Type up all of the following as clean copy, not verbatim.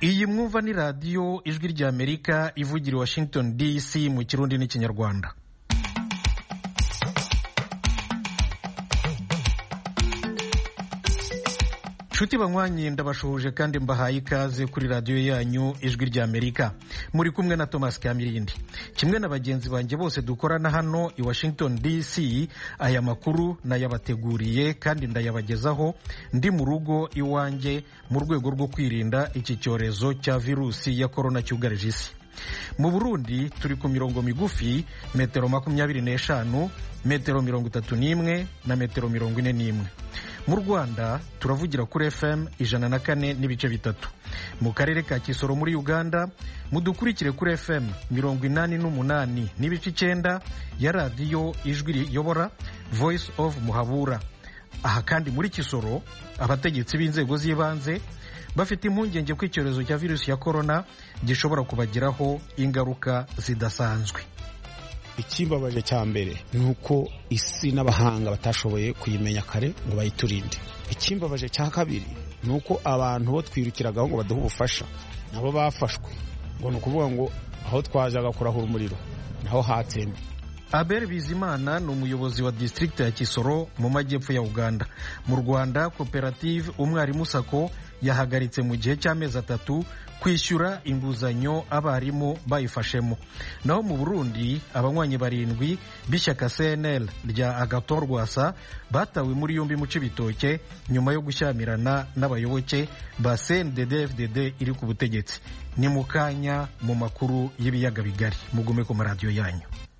iyi mwumva ni radiyo ijwi ry'Amerika ivugira i Washington DC mu Kirundi n'Ikinyarwanda. Nshuti banywanyi ndabashuhuje kandi mbahaye ikaze kuri radiyo yanyu ijwi ry'Amerika. Muri kumwe na Thomas Kamirindi. Kimwe na bagenzi banjye bose dukorana hano i Washington DC, aya makuru nayabateguriye kandi ndayabagezaho ndi mu rugo iwanjye mu rwego rwo kwirinda iki cyorezo cya virusi ya corona cyugarije isi. Mu Burundi turi ku mirongo migufi metero 25, metero 31 na metero 41. Mu Rwanda turavugira kuri FM 104.3. Mu karere ka Kisoro muri Uganda mudukurikire kuri FM 88.9 ya radiyo ijwi riyobora Voice of Muhabura. Aha kandi muri Kisoro abategetsi b'inzego z'ibanze bafite impungenge ko icyorezo cya virusi ya corona gishobora kubagiraho ingaruka zidasanzwe. Ikimbabaje cya mbere ni uko isi n'abahanga batashoboye kuyimenya kare ngo bayiturinde. Ikimbabaje cya kabiri ni uko abantu bo twirukiragaho ngo baduhe ubufasha nabo bafashwe, ngo ni ukuvuga ngo aho twajaga kurahura umuriro naho hatsembe. Abel Bizimana ni umuyobozi wa district ya Kisoro mu majyepfo ya Uganda. Mu Rwanda koperative Umwarimu Sako yahagaritse mu gihe cy'amezi 3 kwishyura inguzanyo abarimu bayifashemo. Naho mu Burundi abanywanyi 7 b'ishyaka CNL rya Agathon Rwasa batawe muri yombi mu Cibitoke nyuma yo gushyamirana n'abayoboke ba CNDD-FDD iri ku butegetsi. Ni mukanya mu makuru y'ibiyaga bigari. Mugume ku maradiyo yanyu.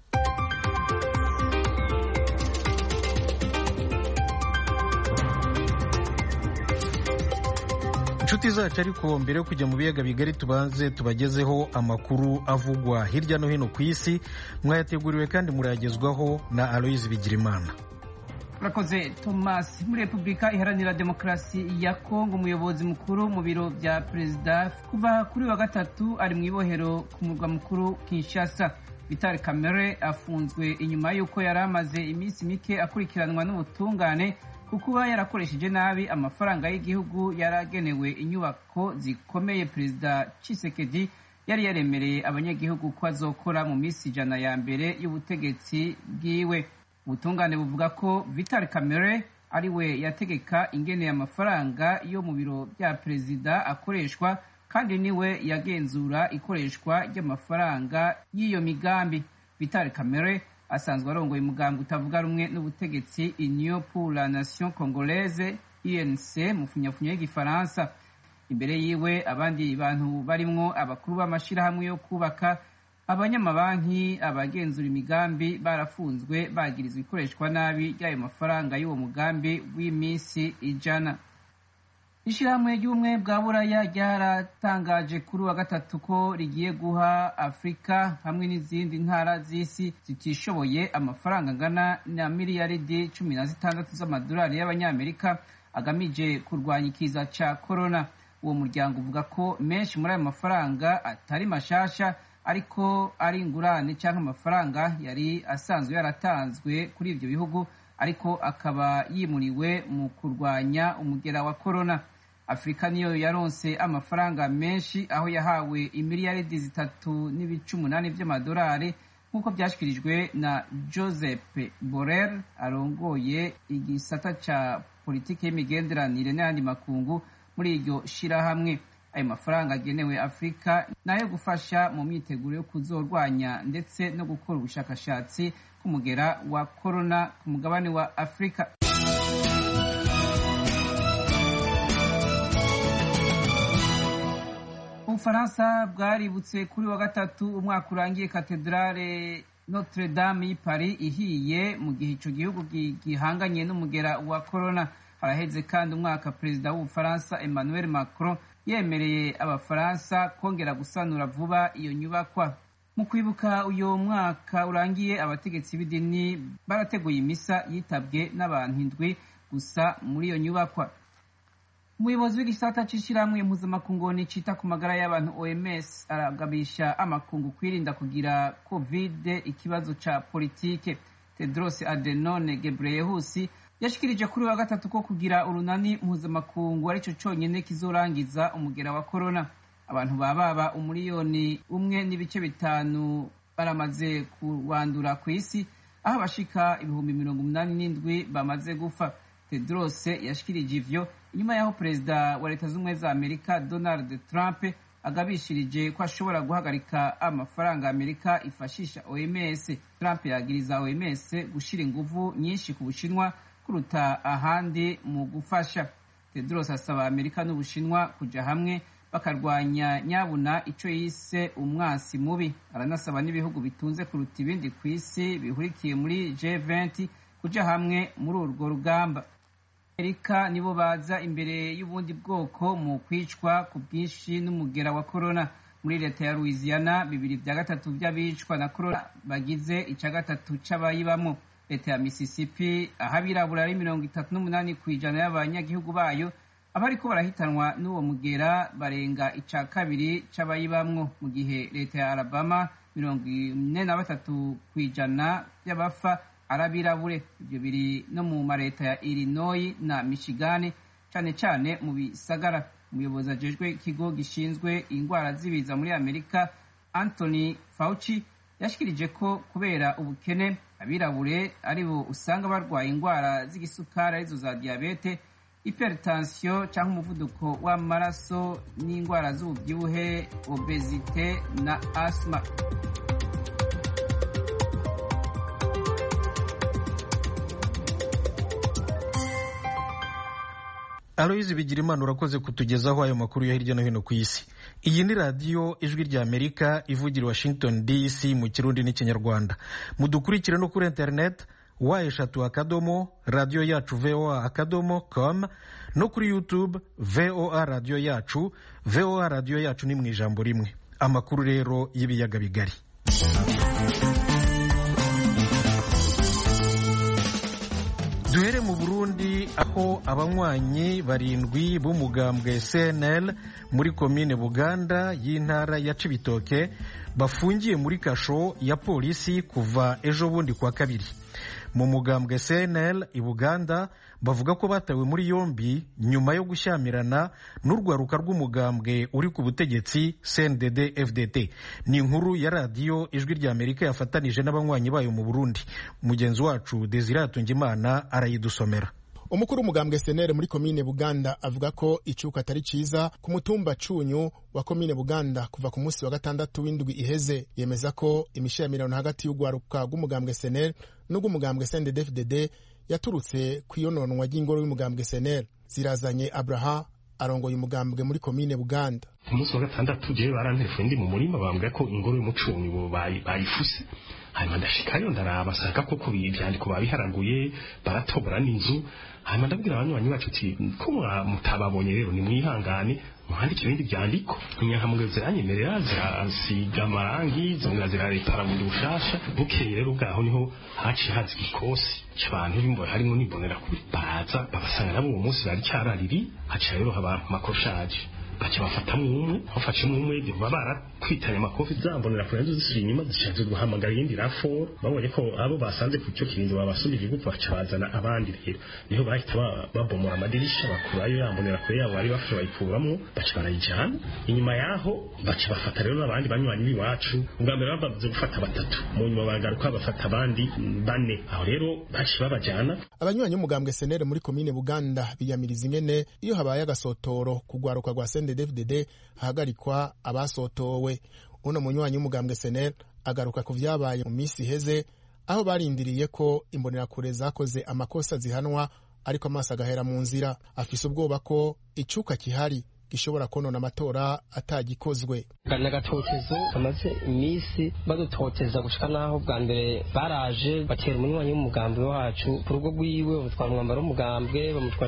Inshuti zacu, ariko mbere yo kujya mu biyaga bigari tubanze tubagezeho amakuru avugwa hirya no hino ku isi. Mwayateguriwe kandi murayagezwaho na Aloise Bigirimana. Urakoze Thomas. Muri Repubulika Iharanira Demokarasi ya Kongo umuyobozi mukuru mu biro bya perezida kuva kuri wa gatatu ari mu ibohero ku murwa mukuru Kinshasa. Vital Kamerhe afunzwe inyuma y'uko yari amaze iminsi mike akurikiranwa n'ubutungane kuba yarakoresheje nabi amafaranga y'igihugu yaragenewe inyubako zikomeye perezida Tshisekedi yari yaremereye abanyagihugu ko azokora mu minsi 100 ya mbere y'ubutegetsi bwiwe. Ubutungane buvuga ko Vital Kamerhe ari we yategeka ingene amafaranga yo mu biro bya perezida akoreshwa kandi niwe yagenzura ikoreshwa ry'amafaranga y'iyo migambi. Vital Kamerhe asanzwe arongoye umugambi utavuga rumwe n'ubutegetsi Union pour la Nation Congolaise UNC mu funyafunya y'igifaransa. Imbere yiwe abandi bantu barimwo abakuru b'amashirahamwe yo kubaka, abanyamabanki, abagenzura imigambi barafunzwe bagirizwa ikoreshwa nabi y'ayo mafaranga y'uwo mugambi w'iminsi 100. Ishirahamwe ry'ubumwe bwa Buraya ryaratangaje kuri wa gatatu ko rigiye guha Afrika hamwe n'izindi ntara z'isi zitishoboye amafaranga angana na miliyaridi 16 z'amadolari y'abanyamerika agamije kurwanya ikiza ca corona. Uwo muryango uvuga ko menshi muri ayo mafaranga atari mashasha ariko ari ingurane cyangwa amafaranga yari asanzwe yaratanzwe kuri ivyo bihugu ariko akaba yimuriwe mu kurwanya umugera wa corona. Afrika niyo yaronse amafaranga menshi aho yahawe imiliyaridi 3.8 by'amadolari nk'uko byashyikirijwe na Joseph Borrell arongoye igisata ca politiki y'imigenderanire n'ayandi makungu muri iryo shirahamwe. Ayo mafaranga agenewe Afrika nayo gufasha mu myiteguro yo kuzorwanya ndetse no gukora ubushakashatsi k'umugera wa corona ku mugabane wa Afrika. Ubufaransa bwaributse kuri wa gatatu umwaka urangiye katedrale Notre Dame y'i Paris ihiye mu gihe ico gihugu gihanganye n'umugera wa corona. Haraheze kandi umwaka perezida w'Ubufaransa Emmanuel Macron yemereye abafaransa kongera gusanura vuba iyo nyubakwa. Mu kwibuka uyo mwaka urangiye abategetsi b'idini barateguye imisa yitabwe n'abantu 7 gusa muri iyo nyubakwa. Umuyobozi w'igisata c'ishirahamwe mpuzamakungu cita ku magara y'abantu OMS aragabisha amakungu kwirinda kugira COVID ikibazo ca politike. Tedros Adhanom Ghebreyesus yashikirije kuri wa gatatu ko kugira urunani mpuzamakungu arico conyene kizorangiza umugera wa corona. abantu baba umuliyoni 1.5 baramaze kuwandura ku isi, aho abashika 87,000 bamaze gufa. Tedros yashikirije ivyo inyuma y'aho perezida wa leta z'ubumwe za Amerika Donald Trump agabishirije ko ashobora guhagarika amafaranga Amerika ifashisha OMS. Trump yagiriza OMS gushira inguvu nyinshi ku Bushinwa kuruta ahandi mu gufasha. Tedros asaba Amerika n'Ubushinwa kuja hamwe bakarwanya nyabuna ico yise umwasi mubi. Aranasaba n'ibihugu bitunze kuruta ibindi ku isi bihurikiye muri G20 kuja hamwe muri urwo rugamba. Amerika nibo baza imbere y'ubundi bwoko mu kwicwa ku bwinshi n'umugera wa corona. Muri leta ya Louisiana 2/3 by'abicwa na corona bagize 1/3 c'abayibamo. Leta ya Mississippi ahabirabura ari 38% y'abanyagihugu bayo abariko barahitanwa n'uwo mugera barenga 2/3 c'abayibamwo, mu gihe leta ya Alabama 43% y'abafa arabirabure. Ibyo biri no mu mareta ya Illinois na Michigan, cane cane mu bisagara. Umuyobozi ajejwe ikigo gishinzwe ingwara z'ibiza muri Amerika Anthony Fauci yashikirije ko kubera ubukene abirabure aribo usanga barwaye ingwara z'igisukari arizo za diabete, hypertension cyangwa umuvuduko w'amaraso n'ingwara z'ububyibuhe, obesite na asthma. Aloyizi Bigirimana urakoze kutugezaho ayo makuru ya hirya no hino ku isi. Iyi ni radiyo Ijwi rya Amerika ivugira Washington DC mu Kirundi n'Ikinyarwanda. Mudukurikire no kuri internet eshatu radio yacu voa.com no kuri YouTube VOA radio yacu. VOA radio yacu ni mu ijambo rimwe. Amakuru rero y'ibiyaga bigari. Duhere mu Burundi, aho abanywanyi 7 b'umugambwe CNL muri komine Buganda y'intara ya Cibitoke bafungiye muri kasho ya polisi kuva ejo bundi kwa kabiri. Mu mugambwe CNL i Buganda bavuga ko batawe muri yombi nyuma yo gushyamirana n'urwaruka rw'umugambwe uri ku butegetsi CNDD FDT. Ni inkuru ya radiyo Ijwi rya Amerika yafatanije n'abanywanyi bayo mu Burundi. Mugenzi wacu Desire Hatungimana arayidusomera. Umukuru w'umugambwe CNL muri komine Buganda avuga ko icuka atari ciza ku mutumba Cunyu wa komine Buganda kuva ku munsi wa gatandatu w'indwi iheze. Yemeza ko imishamirano hagati y'urwaruka rw'umugambwe CNL n'urw'umugambwe CNDD-FDD yaturutse kwiyononwa ry'ingoro y'umugambwe CNL. Zirazanye Abraham arongoye umugambwe muri komine Buganda. Ku munsi wa gatandatu je barantelefone ndi mu murima bambwira ko ingoro y'umucunyu bo bayifuse. Hanyuma ndashikayo ndaraba sanga koko ivyandiko babiharaguye baratobora n'inzu. Hanyuma ndabwira abanywanyi bacu ati ko mutababonye rero ni mwihangane muhandike ibindi byandiko. Inyankamugezi zanyemerera zasiga amarangi zongera zirarepara bundi bushasha. Bukeye rero ubwaho niho haci hazi igikosi cy'abantu bimbo harimo nibonera kuri baza babasanga nabo uwo munsi bari cyarariri haci rero haba makoroshaje. Bacha bafatamwe umwe bafashimwe umwe babara kwitanya amakofi zambonera kure zisiri inyuma zishaje guhamagara yindi rafo babonye ko abo basanze ku cyo kirindi babasubije gupa bacabazana abandi rero niho bahita babomora amadirisha bakurayo yambonera kure yabo bari bafashe bayikuramo bacha barayijana inyuma yaho bacha bafata rero abandi banywanyi biwacu ubwambere babaze gufata batatu mu nyuma bagaruka bafata abandi bane aho rero bacha babajana. Abanywanyi umugambwe CNL muri komine Buganda biyamiriza ingene iyo habaye agasotoro kugwaruka gwa CNDD-FDD hagarikwa abasotowe. Uno munywanyi w'umugambwe CNL agaruka ku vyabaye mu misi heze aho barindiriye ko imbonerakure zakoze amakosa zihanwa ariko amaso agahera mu nzira. Afise ubwoba ko icuka kihari gishobora konona amatora atagikozwe. Gatotezo amaze imisi badutoteza gushika naho bwa mbere baraje batera umunywanyi w'umugambwe wacu ku rugo rwiwe bamutwara umwambaro w'umugambwe bamutwara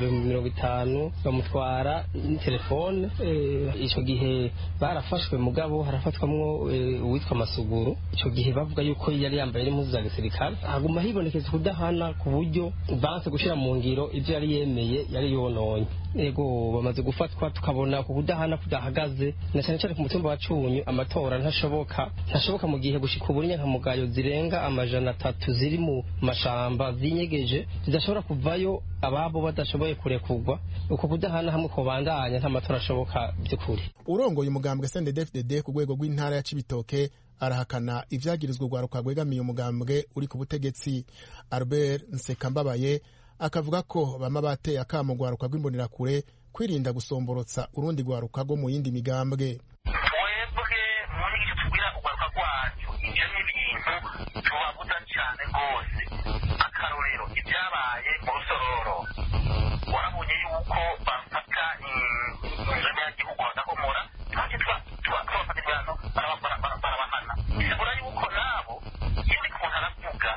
50 bamutwara telefone. Ico gihe barafashwe mugabo harafatwamwo uwitwa Masuguru. Ico gihe bavuga yuko yari yambaye impuzu za gisirikare haguma hibonekeza kudahana ku buryo banse gushira mu ngiro ivyo yari yemeye yari yononye. ego bamaze gufatwa tukabona ku kudahana kudahagaze na cyane cyane ku mutumba wa Cunyu amatora ntashoboka mu gihe gushika ubu inyankamugayo zirenga 300 ziri mu mashamba zinyegeje zidashobora kuvayo ababo badashoboye kurekurwa uko kudahana hamwe ko bandanya nta matora ashoboka by'ukuri. Urongoye umugambwe CNDD-FDD ku rwego rw'intara ya Cibitoke arahakana ivyagirizwa urwaruka rwegamiye umugambwe uri ku butegetsi. Albert Nsekambabaye akavuga ko bama bateye akamo rwaruka rw'imbonerakure kwirinda gusomborotsa urundi rwaruka rwo mu yindi migambwe. Twebwe muri icyo tubwira urwaruka rwacu ibyo ni ibintu tubabuza cyane rwose. Akarorero ibyabaye mu Rusororo warabonye yuko bafata inzego y'igihugu bagahomora twafata ibihano barabahana. Bisabura yuko nabo ikindi kuntu aravuga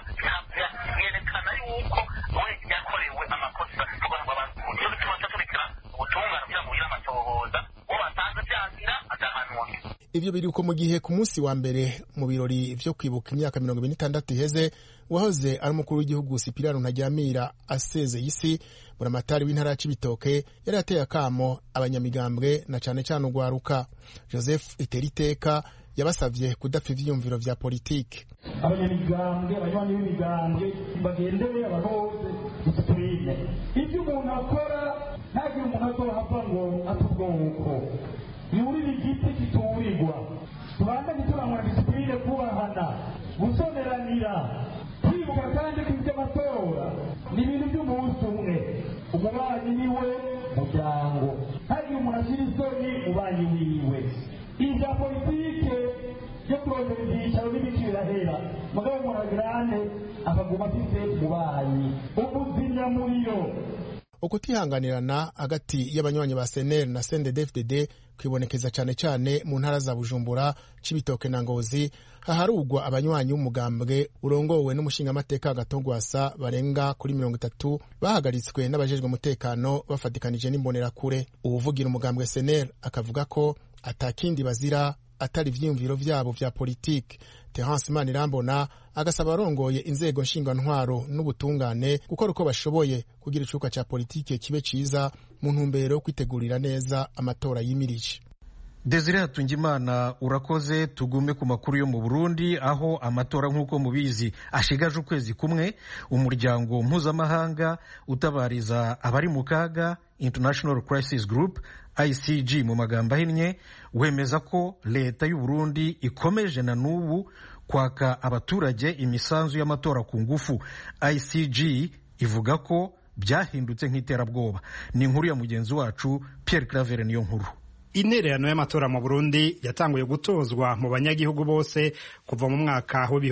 yerekana yuko we yakorewe amakosa kugira ngo abantu iyo bituma turekera ubutungane kugira ngo amatohoza uwo batanze byagira adahanwa. Ivyo biri uko mu gihe ku munsi wa mbere mu birori vyo kwibuka imyaka 26 iheze wahoze ari umukuru w'igihugu Sipiriyano Ntaryamira asezeye isi, buramatari w'intara ya Cibitoke yari ateye akamo abanyamigambwe na cane cane urwaruka. Joseph Iteriteka yabasavye kudapfa ivyiyumviro vya politike. Abanyamigambwe abanywanyi b'imigambwe bagendere abahoze disipline. Ibyo umuntu akora ntagira umuntu azohava ngo atubwoko yurira igiti kiturirwa. Tubandanye turangwa disipline kubahana gusoneranira kwibuka kandi kw'iby'amatora ni ibintu by'umunsi umwe. Umubanyi niwe muryango ntagira umuntu ashyira isoni umubanyi wiwe. Inja politike yo kurondera ibyicaro n'ibiki birahera mugabo umuntu agirane akaguma afite umubanyi ubuzimyamuriro. Ukutihanganirana hagati y'abanywanyi ba CNL na CNDD-FDD kwibonekeza cyane cyane mu ntara za Bujumbura, Cibitoke na Ngozi, haharugwa abanywanyi b'umugambwe urongowe n'umushingamateka Gatongwasa barenga kuri 30 bahagaritswe n'abajejwe umutekano bafatikanije n'imbonerakure. Uvugira umugambwe CNL akavuga ko atakindi bazira atari ivyiyumviro vyabo vya politike. Terence Manirambona agasaba arongoye inzego nshingantwaro n'ubutungane gukora uko bashoboye kugira icuka ca politike kibe ciza mu ntumbero yo kwitegurira neza amatora yimirije. Desire Hatungimana urakoze. Tugume ku makuru yo mu Burundi aho amatora nk'uko mubizi ashigaje ukwezi kumwe. Umuryango mpuzamahanga utabariza abari mu kaga International Crisis Group ICG mu magambo ahinnye wemeza ko leta y'u Burundi ikomeje na n'ubu kwaka abaturage imisanzu y'amatora ku ngufu. ICG ivuga ko byahindutse nk'iterabwoba. Ni inkuru ya mugenzi wacu Pierre Claver niyo nkuru. Intererano y'amatora mu Burundi yatanguye gutozwa mu banyagihugu bose kuva mu mwaka wa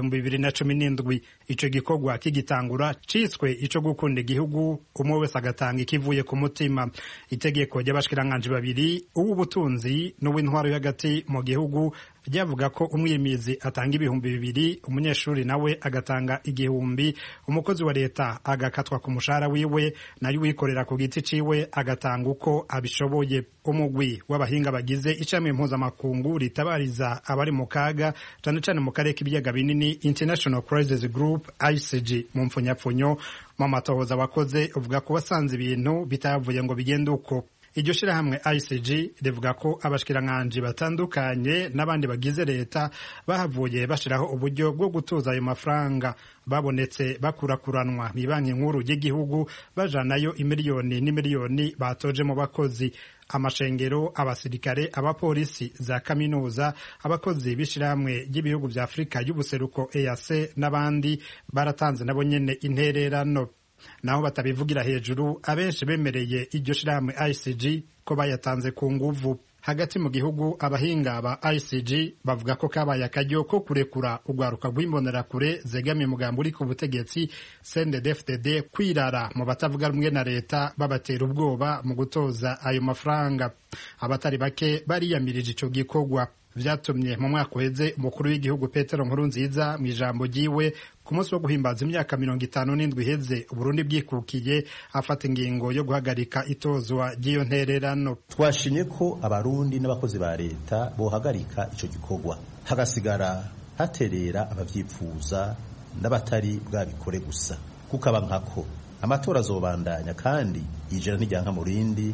2017. Ico gikorwa kigitangura ciswe ico gukunda igihugu umwe wese agatanga ikivuye ku mutima. Itegeko ry'abashikiranganje babiri uw'ubutunzi n'uw'intwaro y'agati mu gihugu ryavuga ko umwimizi atanga 2,000, umunyeshuri nawe agatanga 1,000, umukozi wa leta agakatwa ku mushahara wiwe, nayo wikorera ku giti ciwe agatanga uko abishoboye. Umugwi w'abahinga bagize icamwe mpuzamakungu ritabariza abari mu kaga cyane cyane mu karere k'ibiyaga binini International Crisis Group ICG mu mfunyapfunyo mu matohoza wakoze uvuga ko basanze ibintu bitavuye ngo bigende uko. Iryo shirahamwe ICG rivuga ko abashikiranganje batandukanye n'abandi bagize leta bahavuye bashiraho uburyo bwo gutuza ayo mafaranga babonetse bakurakuranwa mu banki nkuru y'igihugu bajanayo imiliyoni n'imiliyoni batoje mu bakozi. Amashengero, abasirikare, abapolisi, za kaminuza, abakozi b'ishirahamwe ry'ibihugu vya Afrika y'ubuseruko EAC n'abandi baratanze nabo nyene intererano. Naho batabivugira hejuru abenshi bemereye iryo shirahamwe ICG ko bayatanze ku nguvu. Hagati mu gihugu abahinga ba ICG bavuga ko kabaye akaryo ko kurekura urwaruka rw'imbonerakure zegamiye umugambi uri ku butegetsi CNDD-FDD kwirara mu batavuga rumwe na leta babatera ubwoba mu gutoza ayo mafaranga. Abatari bake bariyamirije ico gikorwa. Vyatumye mu mwaka uheze umukuru w'igihugu Petero Nkurunziza mu ijambo ryiwe ku munsi wo guhimbaza imyaka 57 iheze Burundi bwikukiye afata ingingo yo guhagarika itozwa ry'iyo ntererano. Twashimye ko abarundi n'abakozi ba leta bohagarika ico gikorwa hagasigara haterera abavyipfuza n'abatari bwabikore gusa. Kukaba nkako amatora azobandanya kandi yijana n'ijyanka mu rindi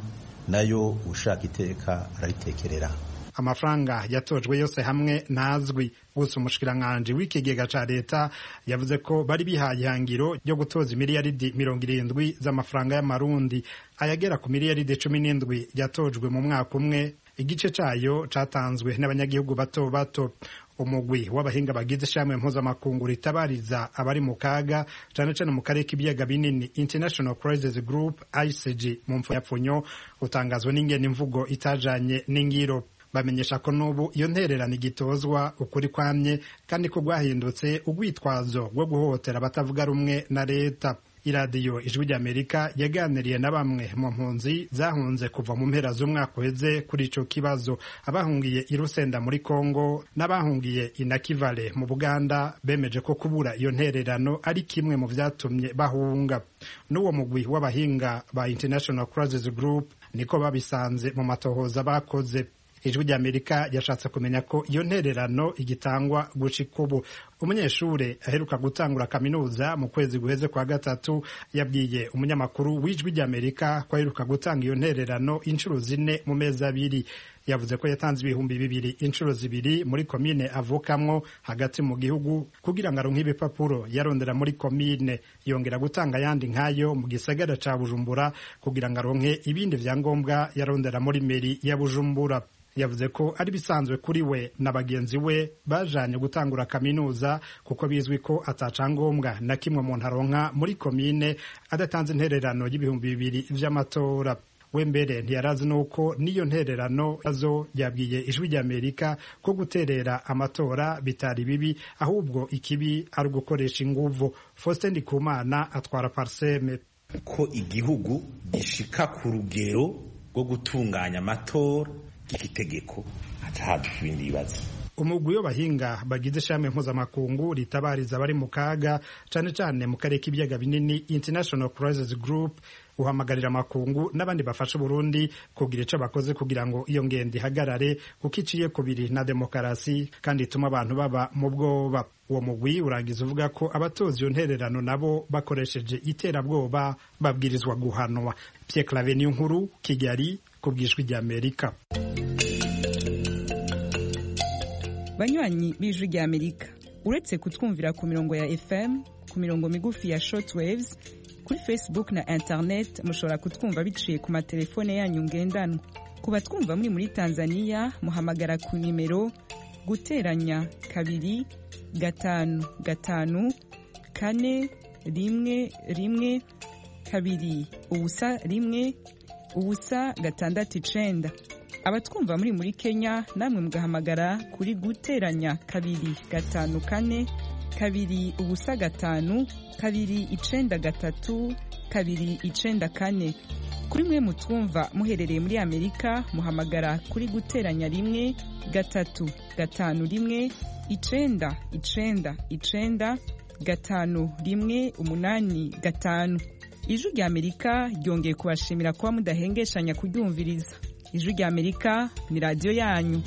nayo ushaka iteka araritekerera. Amafaranga yatojwe yose hamwe ntazwi, gusa umushikiranganji w'ikigega ca leta yavuze ko bari bihaye ihangiro ryo gutoza imiliyaridi 70 z'amafaranga y'amarundi. Ayagera ku miliyaridi 17 yatojwe mu mwaka umwe, igice cayo catanzwe n'abanyagihugu bato bato. Umugwi w'abahinga bagize ishamwe mpuzamakungu ritabariza abari mu kaga cane cane mu karere k'ibiyaga binini International Crisis Group ICG mu mfunyapfunyo utangazwe n'ingene imvugo itajanye n'ingiro. Bamenyesha ko n'ubu iyo ntererano igitozwa ukuri kwamye kandi ko gwahindutse ugwitwazo rwo guhotera abatavuga rumwe na leta. Iradiyo Ijwi ry'Amerika yaganiriye na bamwe mu mpunzi zahunze kuva mu mpera z'umwaka uheze kuri ico kibazo. Abahungiye i Rusenda muri Kongo n'abahungiye i Nakivale mu Buganda bemeje ko kubura iyo ntererano ari kimwe mu vyatumye bahunga. N'uwo mugwi w'abahinga ba International Crisis Group niko babisanze mu matohoza bakoze. Ijwi ry'Amerika yashatse kumenya ko iyo ntererano igitangwa gushika ubu. Umunyeshure aheruka gutangura kaminuza mu kwezi guheze kwa gatatu yabwiye umunyamakuru w'Ijwi ry'Amerika ko aheruka gutanga iyo ntererano inshuro 4 mu mezi 2. Yavuze ko yatanze ibihumbi 2 inshuro 2 muri komine avukamwo hagati mu gihugu kugira ngo aronke ibipapuro yarondera muri komine, yongera gutanga yandi nkayo mu gisagara ca Bujumbura kugira ngo aronke ibindi vyangombwa yarondera muri meri ya Bujumbura. Yavuze ko ari bisanzwe kuri we na bagenzi we bajanye gutangura kaminuza kuko bizwi ko atacangombwa na kimwe mu ntaronka muri komine adatanze intererano y'ibihumbi 2 vy'amatora. We mbere ntiyarazi nuko niyo ntererano azo yabwiye Ijwi ry'Amerika ko guterera amatora bitari bibi ahubwo ikibi ari gukoresha inguvu. Faustin Ndikumana atwara Parseme ko igihugu gishika ku rugero rwo gutunganya amatora ikitegeko atahaduka ibindi bibazo. Umugwi w'abahinga bagize ishamwe mpuzamakungu ritabariza abari mu kaga cane cane mu karere k'ibiyaga binini International Crisis Group uhamagarira amakungu n'abandi bafasha Burundi kugira ico bakoze kugira ngo iyo ngendo ihagarare kuko iciye kubiri na demokarasi kandi ituma abantu baba mu bwoba. Uwo mugwi urangiza uvuga ko abatoza iyo ntererano nabo bakoresheje iterabwoba babwirizwa guhanwa. Pierre Claver Niyonkuru, Kigali, ku bw'Ijwi ry'Amerika. Banywanyi b'Ijwi ry'Amerika, uretse kutwumvira ku mirongo ya FM, ku mirongo migufi ya shortwaves, kuri Facebook na internet mushobora kutwumva biciye ku matelefone yanyu ngendanwa. Ku batwumva muri Tanzania muhamagara ku nimero guteranya 2 5 5 4 1 1 2 ubusa 1 ubusa 6 abatwumva muri Kenya namwe mugahamagara kuri guteranya 2 5 4 2 ubusa 5 2 9 3 2 9 kuri mwe mutwumva muherereye muri Amerika muhamagara kuri guteranya 1 3 5 1 9 9 5 1 8 5. Ijwi ry'Amerika ryongeye kubashimira kuba mudahengeshanya kuryumviriza. Ijwi ry'Amerika ni radio yanyu.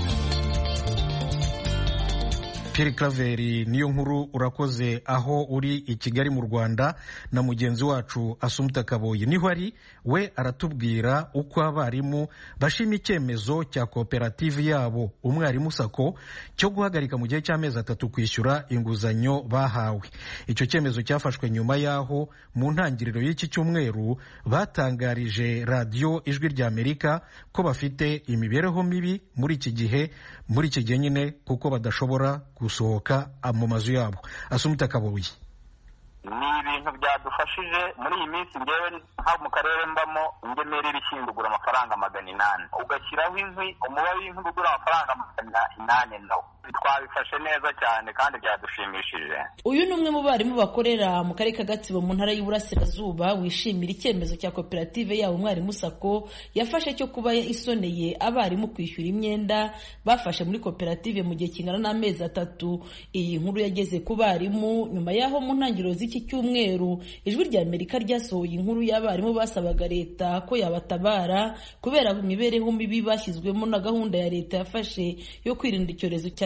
Pierre Claver Niyonkuru, urakoze aho uri i Kigali mu Rwanda na mugenzi wacu Assumpta Kaboyi niho ari. We aratubwira uko abarimu bashima icyemezo cya koperative yabo Umwarimu Sako cyo guhagarika mu gihe cy'amezi 3 kwishyura inguzanyo bahawe. Icyo cyemezo cyafashwe nyuma yaho mu ntangiriro y'iki cyumweru batangarije radio Ijwi ry'Amerika ko bafite imibereho mibi muri iki gihe nyine kuko badashobora gusohoka mu mazu yabo. Assumpta Kaboyi. Ni ibintu byadufashije muri iyi minsi ngewe nka mu karere mbamo ingemeri irishindugura amafaranga 800 ugashyiraho inkwi umubare w'inkwi ugura amafaranga 800 nawo twabifashe neza cyane kandi byadushimishije. Uyu ni umwe mu barimu bakorera mu karere ka Gatsibo mu ntara y'Iburasirazuba wishimira icyemezo cya koperative yabo Umwarimu Sako yafashe cyo kuba isoneye abarimu kwishyura imyenda bafashe muri koperative mu gihe kingana n'amezi 3. Iyi nkuru yageze ku barimu nyuma yaho mu ntangiriro z'iki cyumweru Ijwi ry'Amerika ryasohoye inkuru y'abarimu basabaga leta ko yabatabara kubera imibereho mibi bashyizwemo na gahunda ya leta yafashe yo kwirinda icyorezo cya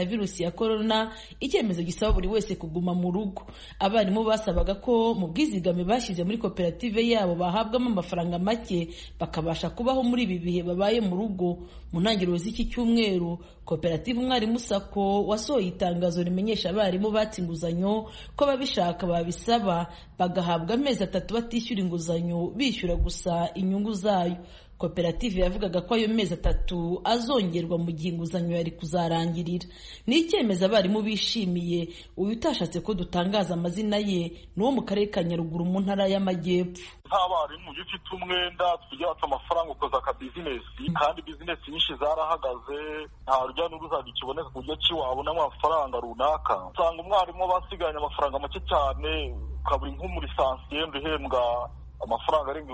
virusi ya korona, icyemezo gisaba buri wese kuguma mu rugo. Abarimu basabaga ko mu bwizigame bashyize muri koperative yabo bahabwamo amafaranga make bakabasha kubaho muri ibi bihe babaye mu rugo. Mu ntangiriro z'iki cyumweru, koperative Umwarimu Sako wasohoye itangazo rimenyesha abarimu batse inguzanyo ko babishaka babisaba bagahabwa amezi 3 batishyura inguzanyo, bishyura gusa inyungu zayo. Koperative yavugaga ko ayo mezi 3 azongerwa mu gihe inguzanyo yari kuzarangirira. Ni icyemezo abarimu bishimiye. Uyu utashatse ko dutangaza amazina ye ni wo mu karere ka Nyaruguru mu ntara y'Amajyepfo. Abarimu gifite umwenda tujya amafaranga ukoza ka business, kandi business nyinshi zarahagaze, nta rujya n'uruza kiboneka ku buryo ki wabona amafaranga runaka. Usanga umwarimu basiganye amafaranga make cyane, ukabura nk'umuri lisansiye mbihembwa amafaranga arenga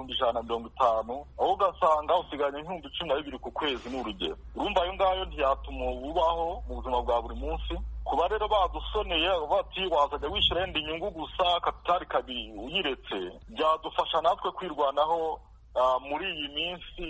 150, aho ugasanga usiganye nk'ibihumbi 12 ku kwezi n'urugero. Urumva ayo ngayo ntiyatuma ubaho mu buzima bwa buri munsi. Kuba rero badusoneye bati wazajya wishyura yenda inyungu gusa kapitali kabiri uyiretse, byadufasha natwe kwirwanaho muri iyi minsi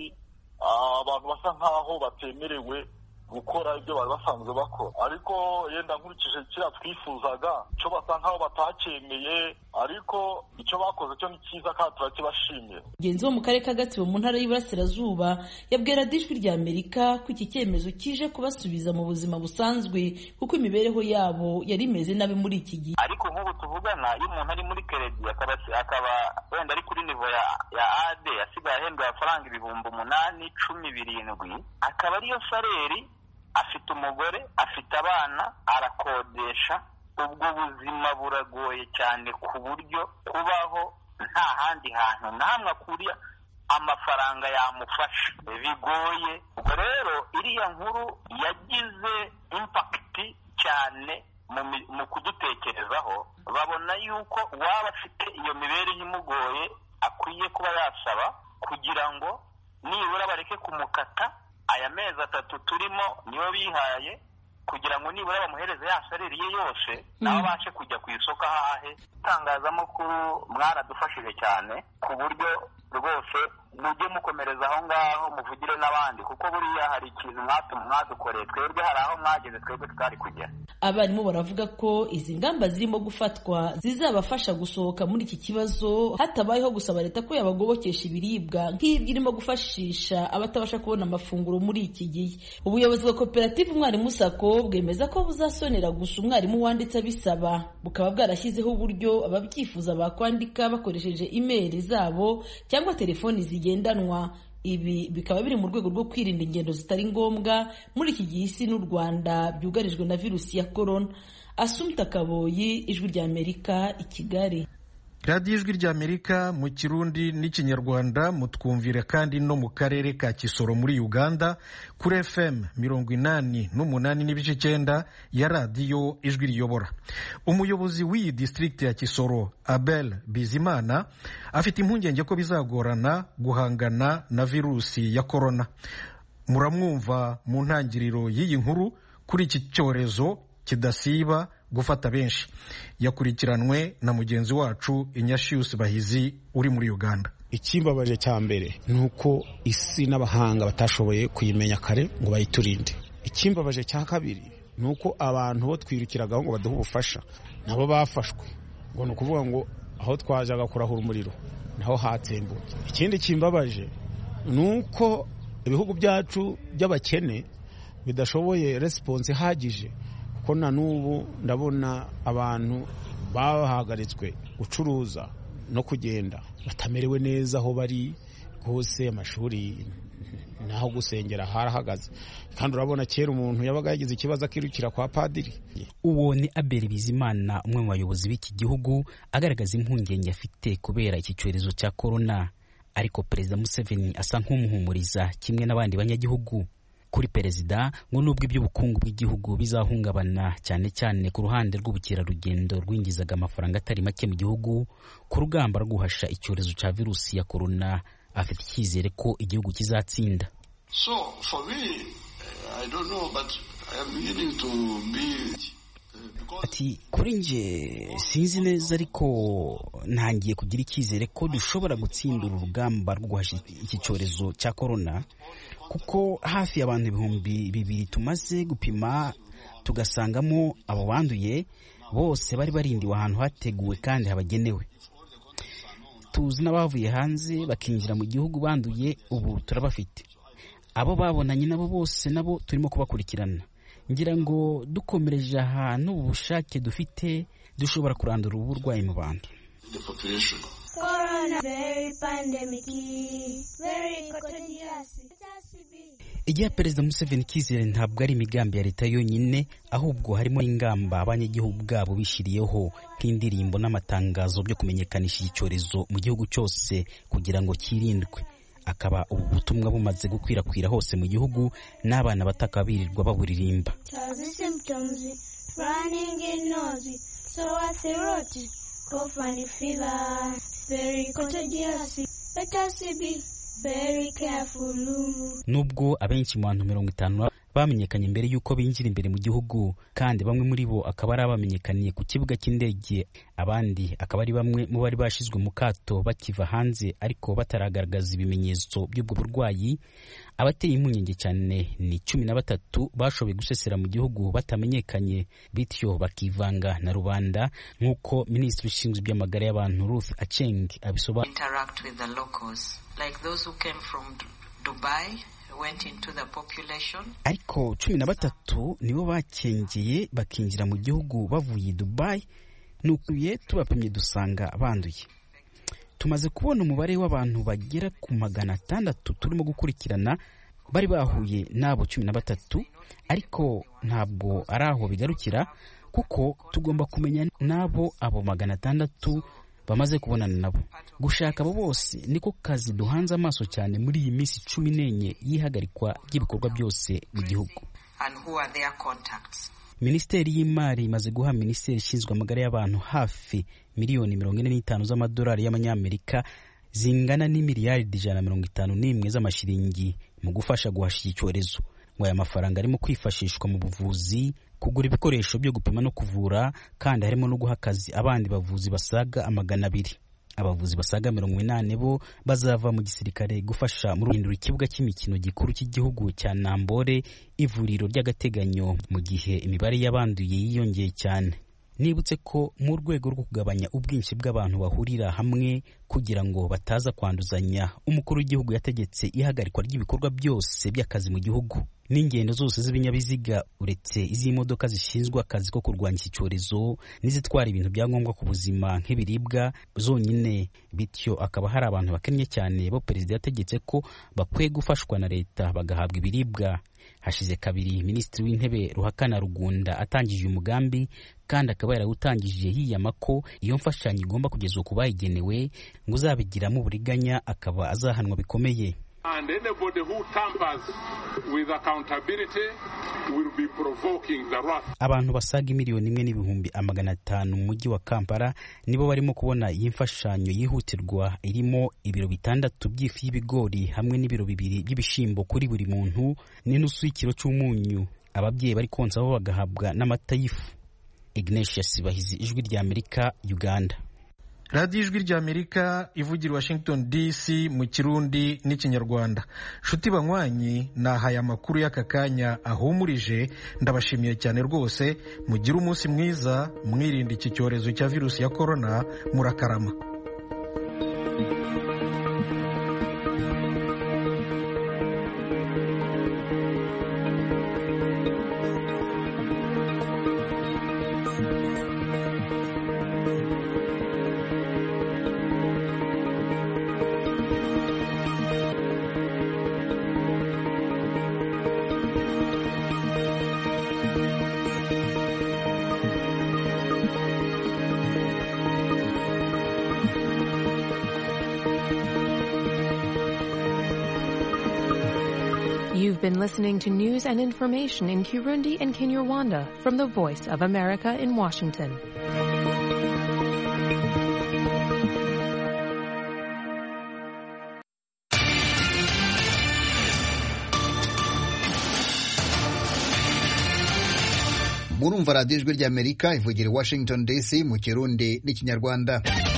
abantu basa nkaho batemerewe gukora ibyo bari basanzwe bakora. Ariko yenda nkurikije kiriya twifuzaga cyo basa nkaho batacyemeye, ariko icyo bakoze cyo ni cyiza kandi turakibashimiye. Mugenzi wo mu karere ka Gatsibo mu ntara y'Iburasirazuba yabwira Ijwi ry'Amerika ko iki cyemezo kije kubasubiza mu buzima busanzwe kuko imibereho yabo yari imeze nabi muri iki gihe. Ariko nk'ubu tuvugana iyo umuntu ari muri keredi akaba wenda ari kuri nivo ya AD asigaye ahembwa amafaranga 8,000, 10, 7, akaba ariyo saleri, afite umugore, afite abana, arakodesha. Ubwo buzima buragoye cyane ku buryo kubaho nta handi hantu namwe akuriya amafaranga yamufasha bigoye. Ubwo rero iriya nkuru yagize impact cyane mu kudutekerezaho. Babona yuko waba afite iyo mibereho imugoye akwiye kuba yasaba kugira ngo nibura bareke kumukata aya mezi 3 turimo niyo bihaye, kugira ngo nibura bamuhereze ya salari ye yose naho bashe kujya ku isoko hahe. Itangazamakuru mwaradufashije cyane ku buryo rwose mujye mukomereza aho ngaho muvugire n'abandi, kuko buriya hari ikintu mwadukoreye twebwe, hari aho mwageze twebwe tutari kugera. Abarimu baravuga ko izi ngamba zirimo gufatwa zizabafasha gusohoka muri iki kibazo hatabayeho gusaba leta ko yabagobokesha ibiribwa nk'ibyo irimo gufashisha abatabasha kubona amafunguro muri iki gihe. Ubuyobozi bwa koperative Umwarimu Sako bwemeza ko buzasonera gusa umwarimu wanditse abisaba, bukaba bwarashyizeho uburyo ababyifuza bakwandika bakoresheje email zabo cyangwa telefoni zigendanwa. Ibi bikaba biri mu rwego rwo kwirinda ingendo zitari ngombwa muri iki gihe isi n'u Rwanda byugarijwe na virusi ya korona. Asumta Kaboyi, Ijwi ry'Amerika, i Kigali. radiyo Ijwi ry'Amerika mu Kirundi n'Ikinyarwanda mutwumvira kandi no mu karere ka Kisoro muri Uganda kuri FM 88.9 ya radiyo Ijwi riyobora. Umuyobozi w'iyi district ya Kisoro, Abel Bizimana, afite impungenge ko bizagorana guhangana na virusi ya korona. Muramwumva mu ntangiriro y'iyi nkuru kuri iki cyorezo kidasiba gufata benshi. Yakurikiranwe na mugenzi wacu Inyashius Bahizi uri muri Uganda. Ikimbabaje cya mbere nuko isi n'abahanga batashoboye kuyimenya kare ngo bayiturinde. Ikimbabaje cya kabiri nuko abantu bo twirukiraga ngo baduhe ubufasha nabo bafashwe, ngo nukuvuga ngo aho twajaga kurahura umuriro naho hatsembutse. Ikindi kimbabaje nuko ibihugu byacu by'abakene bidashoboye response ihagije, ko na n'ubu ndabona abantu bahagaritswe gucuruza no kugenda batamerewe neza aho bari hose. Amashuri naho gusengera harahagaze, kandi urabona kera umuntu yabaga yagize ikibazo akirukira kwa padiri. Uwo ni Abel Bizimana, umwe mu bayobozi b'iki gihugu, agaragaza impungenge afite kubera iki cyorezo cya korona. Ariko Perezida Museveni asa nk'umuhumuriza kimwe n'abandi banyagihugu. Kuri perezida ngo nubwo iby'ubukungu bw'igihugu bizahungabana cyane cyane ku ruhande rw'ubukerarugendo rwinjizaga amafaranga atari make mu gihugu, ku rugamba rwo guhasha icyorezo cya virusi ya korona afite icyizere ko igihugu kizatsinda. So for me, I don't know, but I am beginning to be Ati kuri nje sinzi neza, ariko ntangiye kugira icyizere ko dushobora gutsindira urugamba rwo guhasha iki cyorezo cya korona, kuko hafi y'abantu 2,000 tumaze gupima tugasangamo abo banduye bose bari barindiwe ahantu hateguwe kandi habagenewe. Tuzi n'abavuye hanze bakinjira mu gihugu banduye, ubu turabafite. Abo babonanye nabo bose nabo turimo kubakurikirana. Ngira ngo dukomereje ahantu ubushake dufite dushobora kurandura ubu burwayi mu bantu. Corona very pandemic, very contagious. Igihe Perezida Museveni Kizere ntabwo ari imigambi ya leta yonyine, ahubwo harimo ingamba abanyagihugu bwabo bishiriyeho nk'indirimbo n'amatangazo byo kumenyekanisha iki cyorezo mu gihugu cyose kugira ngo kirindwe. Akaba ubu butumwa bumaze gukwirakwira hose mu gihugu n'abana batakabirirwa baburirimba. Nubwo abenshi mu bantu 50 bamenyekanye mbere y'uko binjira imbere mu gihugu, kandi bamwe muri bo akaba ari abamenyekaniye ku kibuga cy'indege, abandi akaba ari bamwe mu bari bashizwe mu kato bakiva hanze ariko bataragaragaza ibimenyetso by'ubwo burwayi. Abateye impungenge cyane ni 13 bashoboye gusesera mu gihugu batamenyekanye, bityo bakivanga na rubanda, nk'uko Minisitiri ushinzwe iby'amagara y'abantu Ruth Aceng abisobanura. Interact with the locals, like those who came from Dubai. Ariko 13 nibo bakengeye bakinjira mu gihugu bavuye Dubai, nukuye tubapimye dusanga banduye. Tumaze kubona umubare w'abantu bagera ku 600 turimo gukurikirana bari bahuye nabo 13, ariko ntabwo ari aho bigarukira, kuko tugomba kumenya nabo abo 600 bamaze kubonana nabo. Gushaka abo bose niko kazi duhanze amaso cyane muri iyi minsi 14 yihagarikwa ry'ibikorwa byose mu gihugu. Minisiteri y'Imari imaze guha Minisiteri ishinzwe amagara y'abantu hafi miliyoni 45 z'amadolari y'amanyamerika, zingana n'imiliyaridi 151 z'amashiringi mu gufasha guhashya icyorezo. Ngo aya mafaranga arimo kwifashishwa mu buvuzi, kugura ibikoresho byo gupima no kuvura, kandi harimo no guha akazi abandi bavuzi basaga 200. Abavuzi basaga 80 bo bazava mu gisirikare gufasha mu ruhindura ikibuga cy'imikino gikuru cy'igihugu cya Nambole, ivuriro ry'agateganyo, mu gihe imibare y'abanduye yiyongeye cyane. Nibutse ko mu rwego rwo kugabanya ubwinshi bw'abantu bahurira hamwe kugira ngo bataza kwanduzanya, umukuru w'igihugu yategetse ihagarikwa ry'ibikorwa byose by'akazi mu gihugu n'ingendo zose z'ibinyabiziga uretse iz'imodoka zishinzwe akazi ko kurwanya iki cyorezo n'izitwara ibintu bya ngombwa ku buzima nk'ibiribwa zonyine. Bityo akaba hari abantu bakennye cyane bo perezida yategetse ko bakwiye gufashwa na leta bagahabwa ibiribwa. Hashize kabiri Minisitiri w'Intebe Ruhakana Rugunda atangije umugambi, kandi akaba yarawutangije yiyama ko iyo mfashanyo igomba kugezwa ku bayigenewe, ngo uzabigiramo uburiganya akaba azahanwa bikomeye. And anybody who tampers with accountability will be provoking the wrath. Abantu basaga 1,500,000 mu mujyi wa Kampala nibo barimo kubona iyi mfashanyo yihutirwa, irimo ibiro 6 by'ifu y'ibigori hamwe n'ibiro 2 by'ibishimbo kuri buri muntu, n'inusu y'ikiro cy'umunyu. Ababyeyi bari konsa bo bagahabwa n'amata y'ifu. Ignatius Bahizi, Ijwi rya Amerika, Uganda. radiyo ijwi ry'Amerika ivugira Washington DC mu Kirundi n'Ikinyarwanda. Nshuti banywanyi, nahaye amakuru y'aka kanya ahumurije, ndabashimiye cyane rwose. Mugire umunsi mwiza, mwirinde iki cyorezo cya virusi ya corona, murakarama. You've been listening to news and information in Kirundi and Kinyarwanda from the Voice of America in Washington. Murumva radiyo ijwi ry'Amerika ivugira Washington DC mu Kirundi n'Ikinyarwanda.